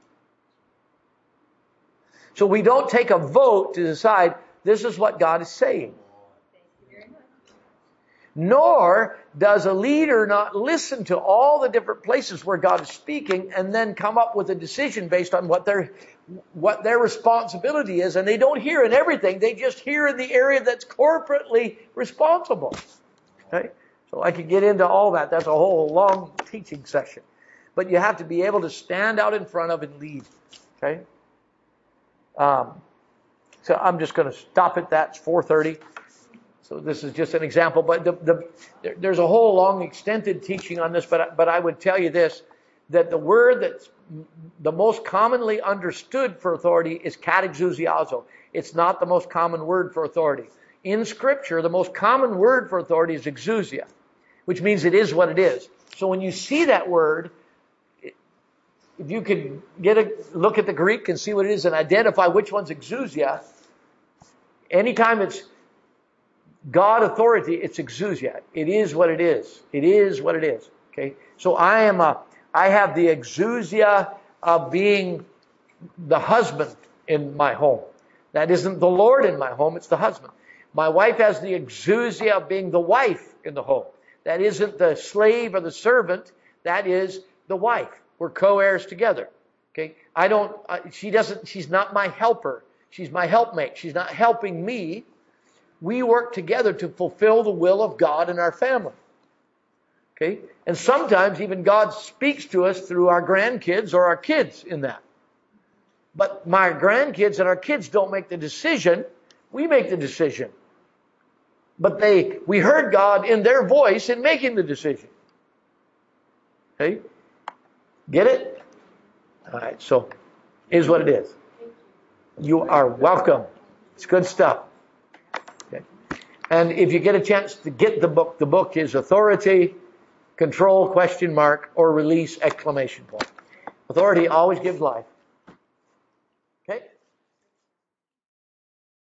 So we don't take a vote to decide this is what God is saying. Nor does a leader not listen to all the different places where God is speaking and then come up with a decision based on what their responsibility is. And they don't hear in everything. They just hear in the area that's corporately responsible. Okay? So I could get into all that. That's a whole long teaching session. But you have to be able to stand out in front of and lead. Okay? So I'm just going to stop at that. It's 4:30. So this is just an example. But there's a whole long extended teaching on this. But I would tell you this, that the word that's the most commonly understood for authority is katexousiazo. It's not the most common word for authority. In Scripture, the most common word for authority is exousia, which means it is what it is. So when you see that word, if you could look at the Greek and see what it is and identify which one's exousia, anytime it's God authority, it's exousia. It is what it is. It is what it is. Okay? So I have the exousia of being the husband in my home. That isn't the Lord in my home, it's the husband. My wife has the exousia of being the wife in the home. That isn't the slave or the servant, that is the wife. We're co-heirs together. Okay? She's not my helper. She's my helpmate. She's not helping me. We work together to fulfill the will of God in our family. Okay? And sometimes even God speaks to us through our grandkids or our kids in that. But my grandkids and our kids don't make the decision. We make the decision. But we heard God in their voice in making the decision. Okay? Get it? All right, so here's what it is. You are welcome. It's good stuff. Okay. And if you get a chance to get the book is Authority, Control, ? Or Release, ! Authority always gives life.